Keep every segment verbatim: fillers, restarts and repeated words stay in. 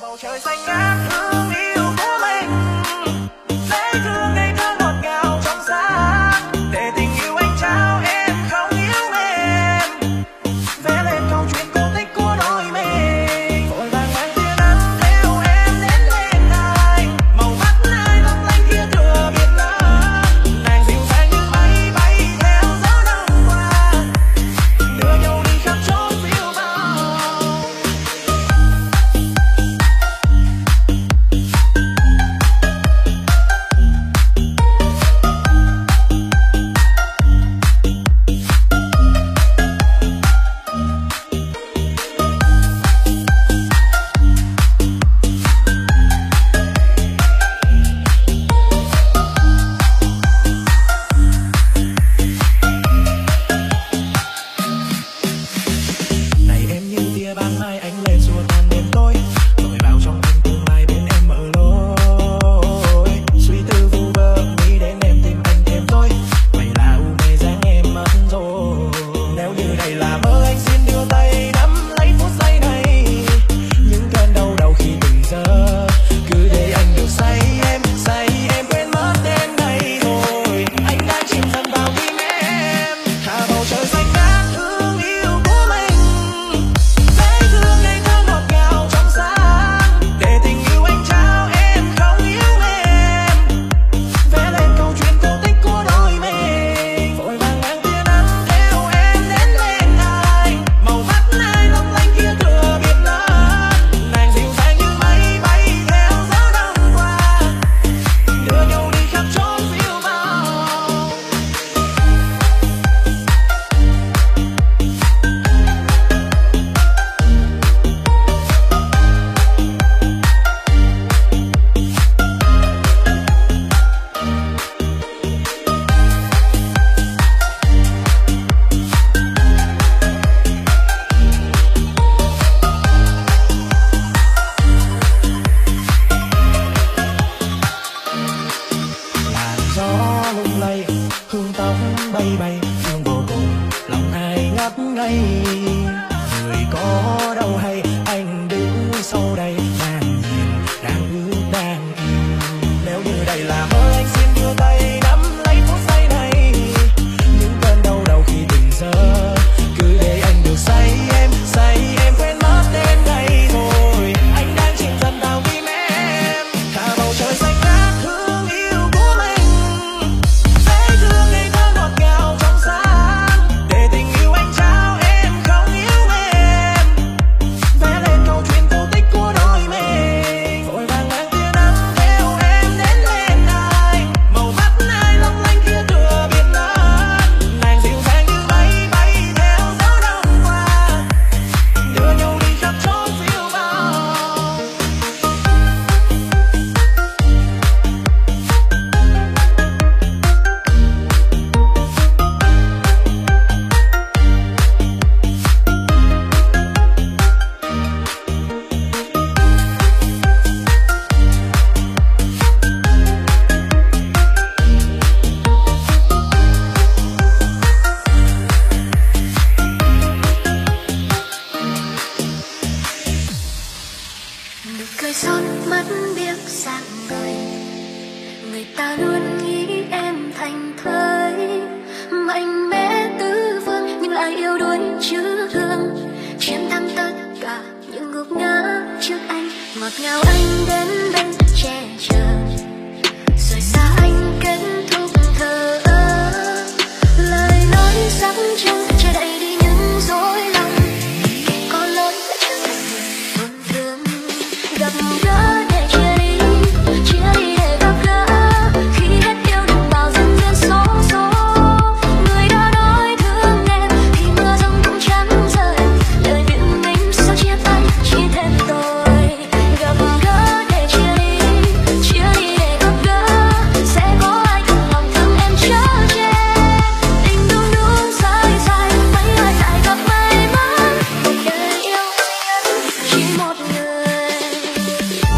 Chỉ một người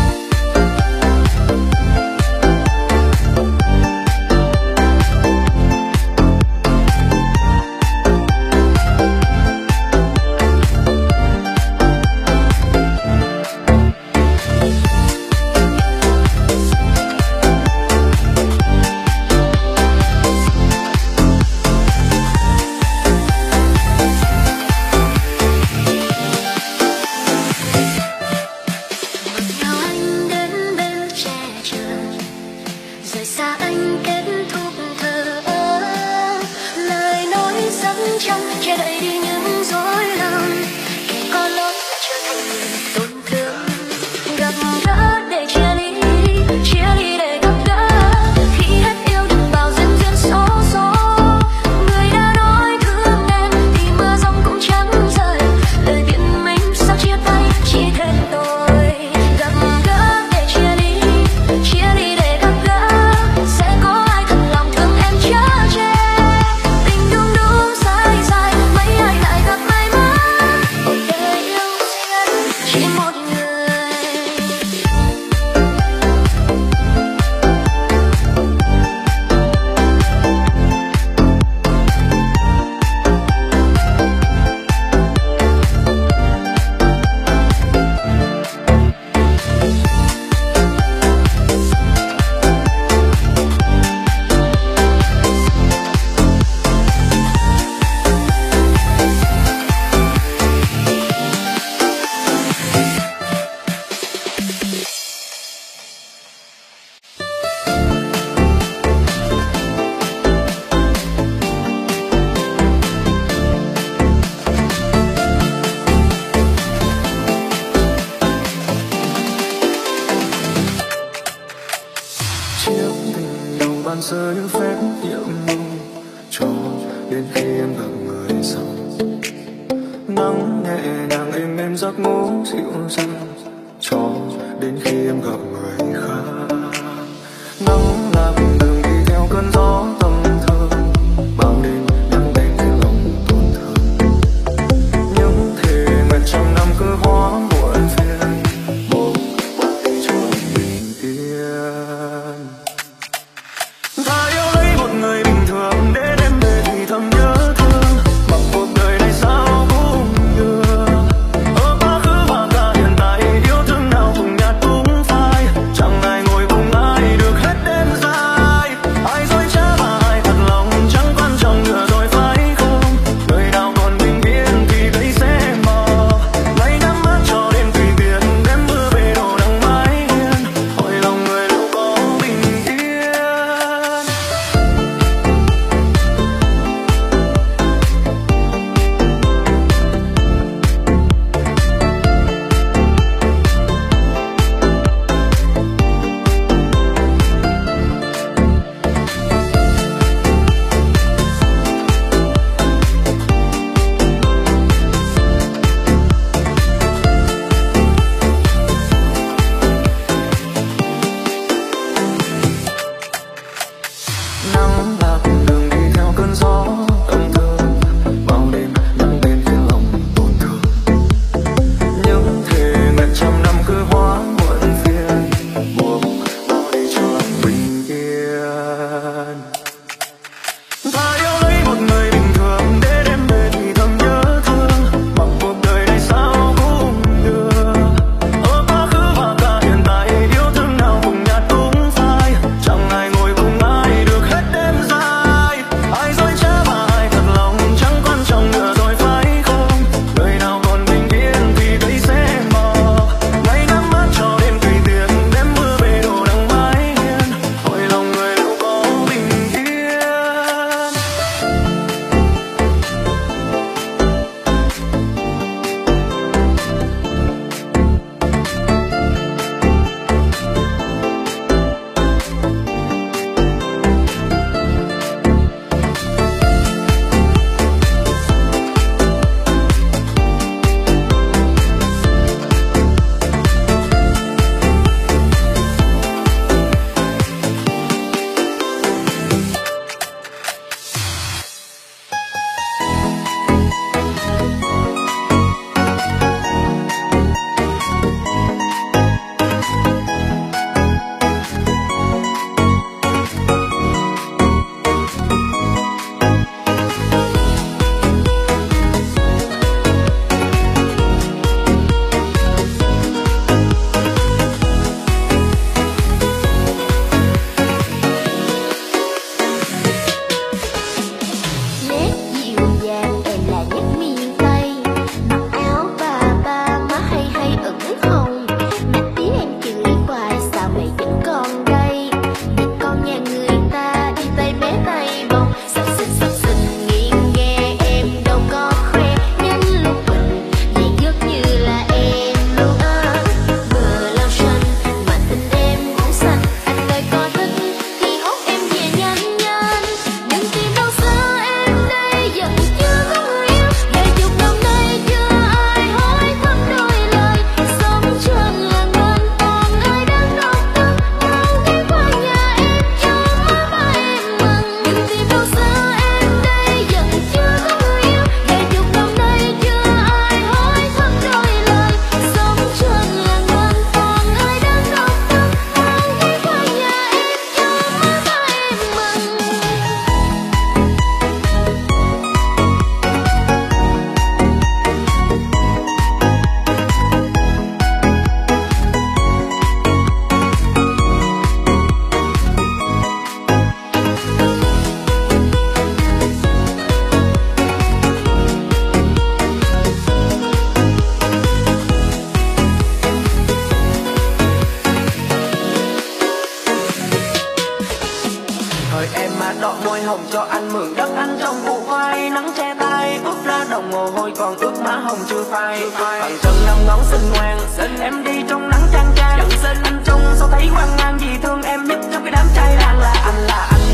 ban sơ những phép nhiệm màu cho đến khi em gặp người sau. Nắng nhẹ nhàng êm êm giấc ngủ dịu dàng cho đến khi em gặp người khác. Nắng lạc đường đi theo cơn gió tâm thơ, bao đêm nhắn đến khiến lòng tổn thương. Những thề nguyện trăm năm cứ hóa muộn phiền, một bước đi cho bình yên. Ta yêu lấy một người bình thường để đêm về thì thầm nhớ thương, mặc cuộc đời này sao cũng được. Ở quá khứ và cả hiện tại, yêu thương nào cùng nhạt cũng phai, chẳng ai ngồi cùng ai được hết đêm dài. Ai dối trá và ai thật lòng chẳng quan trọng nữa rồi phải không? Người nào còn bình yên thì cây sẽ mờ, ngày nhắm mắt cho đêm tùy tiện, đêm mưa về đổ nắng mái hiên, hỏi lòng người liệu có bình yên. Nắng lạc đường đi theo cơn gió tâm thơ, bao đêm nhắn đến khiến lòng tổn thương. Những thề nguyện trăm năm cứ hóa muộn phiền, buông bỏ đi cho lòng bình yên. Ta yêu lấy một người bình thường để đêm về thì thầm nhớ thương, mặc cuộc đời này sao cũng được. Ở quá khứ và cả hiện tại, yêu thương nào cùng nhạt cũng phai, chẳng ai ngồi cùng ai được hết đêm dài. Ai dối trá và ai thật lòng chẳng quan trọng nữa rồi phải không? Người nào còn bình yên thì cây sẽ mờ, ngày nhắm mắt cho đêm tùy tiện, đêm mưa về đổ nắng mái hiên, hỏi lòng người liệu có bình yên. Nét dịu dàng em là nét miền Tây, mặc áo ba ba má hay hay ửng hồng. Mẹ tí em chửi hoài sao mày vẫn còn đây, để con nhà người ta đi tay bé tay bồng. Sắp xinh sắp xinh nghiêng nghe em đâu có khoe, nhanh lúc bình vậy giấc như là em luôn á. Bờ lao xanh mà tình em cũng xanh, anh ơi có thích thì hốt em về nhanh nhanh. Đừng tìm đâu xa em đây vẫn chưa có người yêu, vài chục năm nay chưa ai hỏi thăm đôi lời. Sống trên làng bên còn ai đang độc thân, mau ghé qua nhà em cho má ba em mừng. Đừng tìm đâu xa em đây vẫn chưa có người yêu, vài chục năm nay chưa ai hỏi thăm đôi lời. Sống trên làng bên còn ai đang độc thân, mau ghé qua nhà em cho má ba em mừng. Thời em mà đọ môi hồng cho anh mượn đất anh trong vụ vai, nắng che tay ướt ra đồng mồ hôi còn ướt má hồng chưa phai. Bằng chân năm ngón xinh ngoan, xin em đi trong nắng chang chang, nhận xin anh trung sao thấy quan ngang, vì thương em nhất trong cái đám trai đang là anh là anh.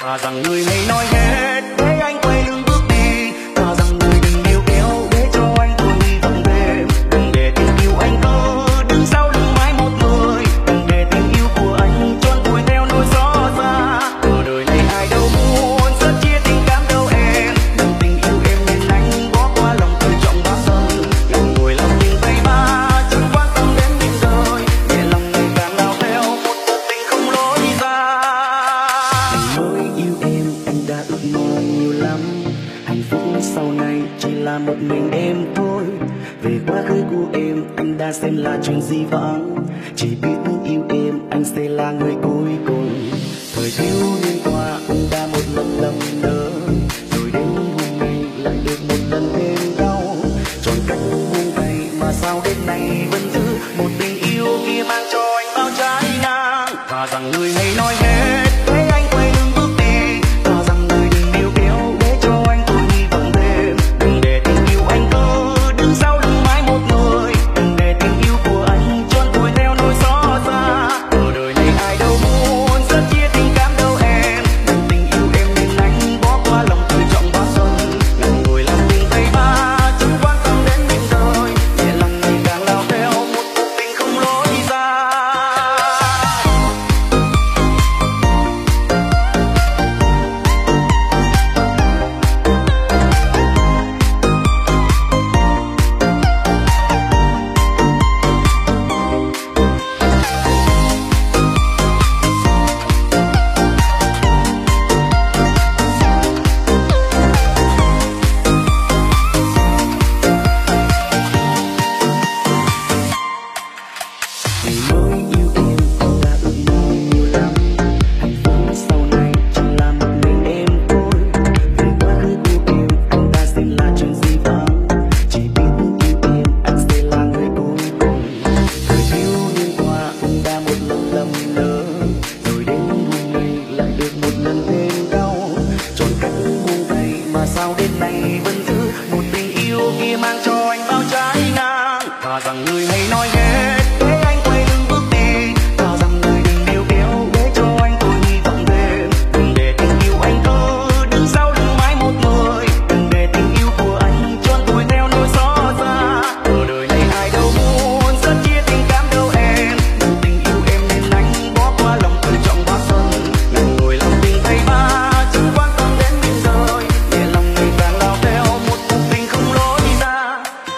Thà rằng người hãy nói hết để anh quay lưng bước đi. Thà rằng người đừng níu kéo để cho anh thôi hy vọng thêm. Đừng để tình yêu anh cứ đứng sau lưng mãi một người. Đừng để tình yêu của anh trốn vùi theo nỗi gió xa. Ở đời này ai đâu muốn rất chia tình cảm đâu em. Đừng tình yêu em nên anh bỏ qua lòng tự trọng quá sân. Lòng ngồi lòng tình tay ba chẳng quan tâm đến những đời. Nhẹ lòng ngày càng lao theo một cuộc tình không lối ra. Mới yêu em anh đã ước mơ nhiều lắm. Hạnh phúc sau này chỉ là một mình em thôi. Về quá khứ của em anh đã xem là chuyện di vãng. Chỉ biết yêu em anh sẽ là người cuối cùng. Thời thiếu niên qua anh đã một lần lầm lỡ. Rồi đến hôm nay lại được một lần thêm đau. Chọn cách buông tay mà sao đến nay vẫn giữ một tình yêu kia mang cho anh bao trái ngang. Thà rằng người hãy nói hết để anh quay lưng bước đi. Thà rằng người đừng níu kéo để cho anh thôi hy vọng thêm. Đừng để tình yêu anh cứ đứng sau lưng mãi một người. Đừng để tình yêu của anh trốn vùi theo nỗi gió xa. Ở đời này ai đâu muốn rất chia tình cảm đâu em. Đừng tình yêu em nên anh bỏ qua lòng tự trọng quá sân. Ngần ngồi làm tình tay ba chẳng quan tâm đến những đời. Nhẹ lòng ngày càng lao theo một cuộc tình không lối ra. Ngày mới yêu em anh đã ước mơ nhiều lắm. Hạnh phúc sau này chỉ là một mình em thôi. Về quá khứ của em anh đã xem là chuyện di vãng. Chỉ biết yêu em anh sẽ là người cuối cùng. Thời thiếu niên qua anh đã một lần lầm lỡ. Rồi đến hôm nay lại được một lần thêm đau. Chọn cách buông tay mà sao đến nay vẫn giữ một tình yêu kia mang cho anh bao trái ngang. Thà rằng người hãy nói hết để anh quay lưng bước đi. Thà rằng người đừng níu kéo để cho anh thôi hy vọng thêm. Đừng để tình yêu anh cứ đứng sau lưng mãi một người. Đừng để tình yêu của anh trốn vùi theo nỗi gió xa. Ở đời này ai đâu muốn rất chia tình cảm đâu em. Đừng tình yêu em nên anh bỏ qua lòng tự trọng quá sân. Ngần ngồi lòng tình tay ba chẳng quan tâm đến những đời. Nhẹ lòng ngày càng lao theo một cuộc tình không lối ra.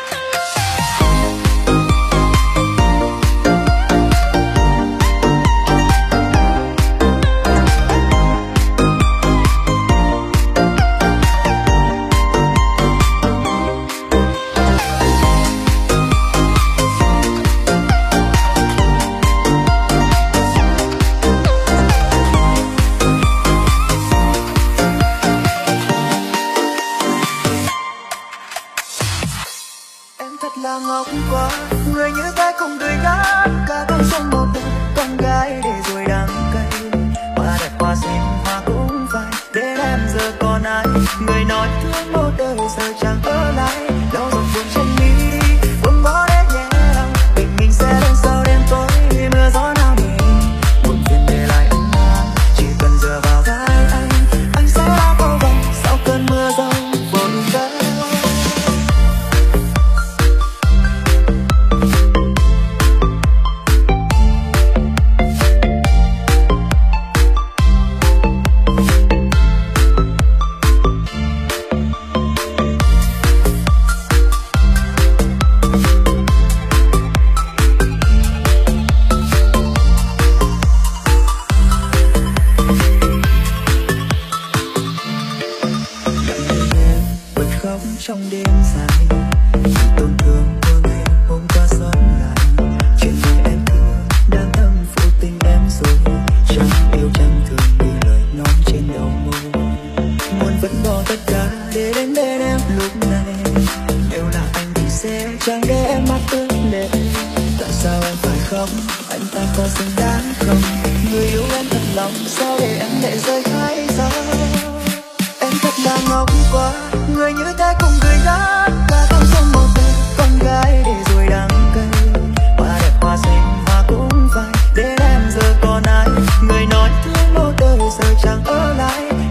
Em thật là ngốc quá, người như thế không tươi ngát. Cả con sông một đời, con gái để rồi đắng cay. Hoa đẹp hoa xinh hoa cũng phai, đến em giờ còn ai. Người nói thương một đời giờ chẳng ở lại. Đâu rồi buồn trên mi, buồn bỏ để nhẹ lòng. Tình mình sẽ đến sau đêm tối, mưa gió nào nhẹ. Buồn phiền để lại anh mang, chỉ cần dựa vào vai anh. Anh sẽ là vô vọng sau cơn mưa rông vồn vã. Khóc trong đêm dài, tổn thương của ngày hôm qua xót lại. Chuyện gì em cứ đang thầm phụ tình em rồi. Chẳng yêu chẳng thương như lời nói trên đầu môi. Muốn vẫn bỏ tất cả để đến bên em lúc này. Nếu là anh thì sẽ chẳng để em mắt ướt lệ. Tại sao em phải khóc, anh ta có xứng đáng không? Người yêu em thật lòng, sao để em lệ rơi hai gió? Em thật là ngốc quá, người như thế không cười gắt. Cả con sông một đời, con gái để rồi đắng cay. Hoa đẹp hoa xinh hoa cũng phai, đến em giờ còn ai. Người nói thương một đời giờ chẳng ở lại.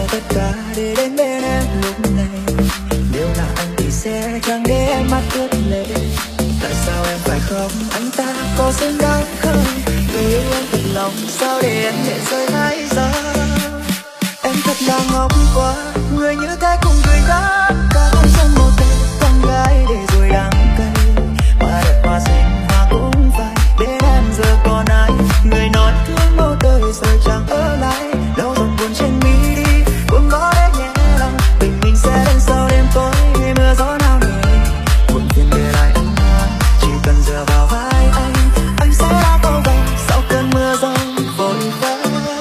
bỏ tất cả để đến bên em lúc này. Nếu là anh thì sẽ chẳng để em mắt ướt lệ. Tại sao em phải khóc, anh ta có xứng đáng không? Người yêu em thật lòng, sao để em để rơi mãi giờ? Em thật là ngốc quá, người như thế cùng người khác. Cả thanh xuân một đời, con gái để rồi đắng cay. Hoa đẹp hoa xinh, hoa cũng phải đến em giờ còn ai. Người nói thương một đời rồi chẳng ở lại. Đâu dòng buồn trên mi đi, buồn có để nhẹ lòng. Tình mình sẽ đến sau đêm tối, mưa gió nào nề. Buồn phiền để lại anh hoa, chỉ cần dựa vào vai anh. Anh sẽ đã có vòng sau cơn mưa rông vội vã.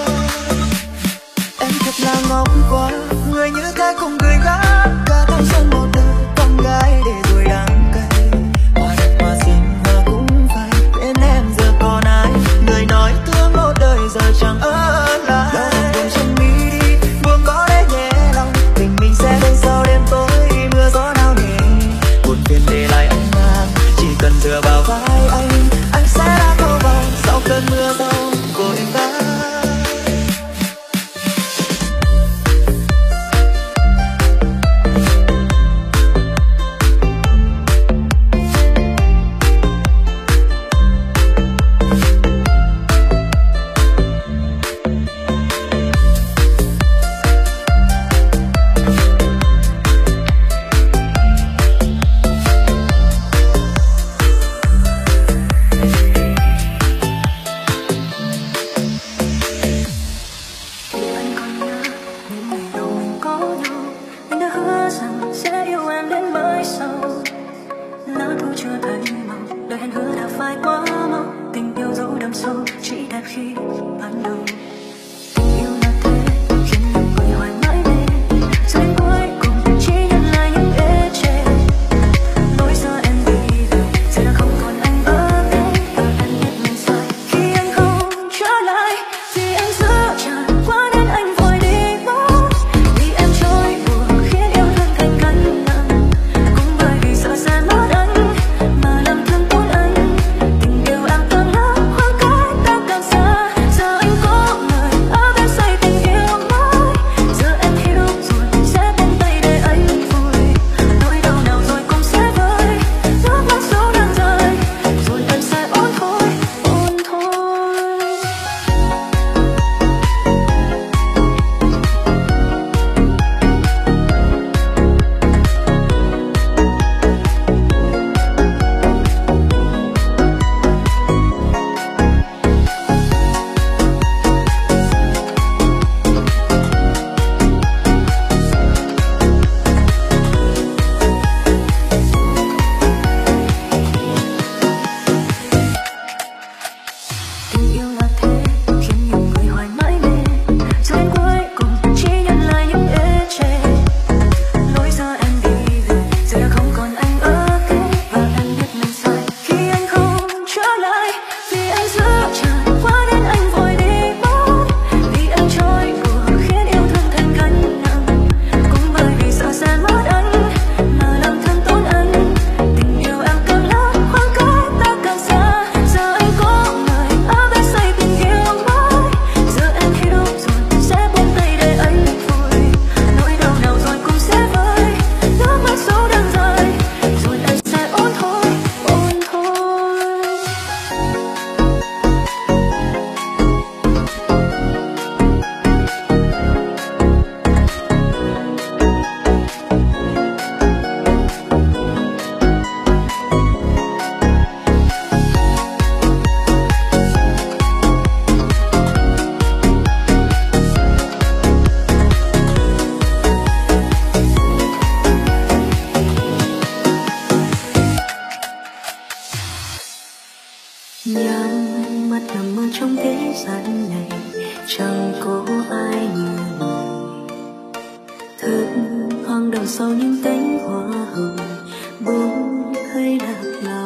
Em thật là ngốc quá, người như thế cùng người khác. Cả thanh xuân một đời, con gái để rồi đắng cay. Hoa đẹp hoa xinh, hoa cũng phải bên em giờ còn ai. Người nói thương một đời giờ chẳng ở lại. Đâu dòng buồn trên mi đi, buồn có để nhẹ lòng. Tình mình sẽ đến sau đêm tối, mưa gió nào nề. Buồn phiền để lại anh mang, chỉ cần dựa vào vai anh. Anh sẽ đã có vòng sau cơn mưa rông vội vã. nhắm mắt nằm mơ trong thế gian này, chẳng có ai như người. Thức hoang đằng sau những cánh hoa hồng, bỗng thấy lạc lòng.